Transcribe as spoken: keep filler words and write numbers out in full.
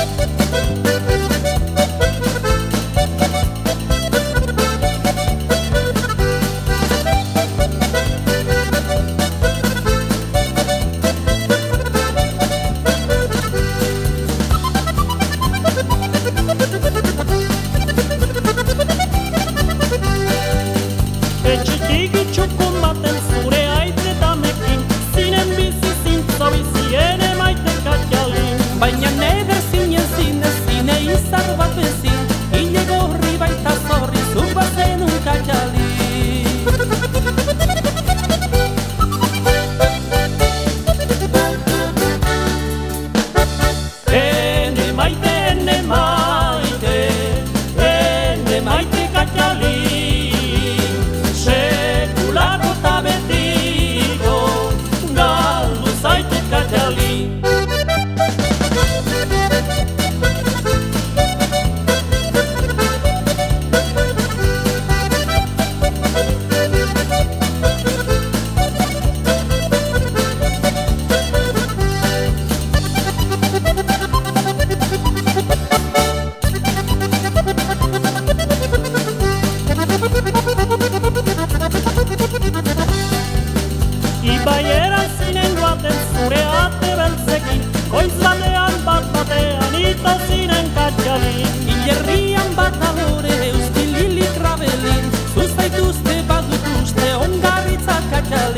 Baina neder zinen zinez, zine izar bat bezin, hile gorri baita zorri, zuk bazen un katxali. Ene maite, ene maite, ene maite katxali, sekulako eta betiko, galdu zaite katxali. Ibaieran zinen joaten zure ate beltzekin, goiz batean bat batean ito zinen katxalin. Hilerrian bat alore eustil hilik rabelin, zuzaituzte bat dut uste ongarritzak katxalin.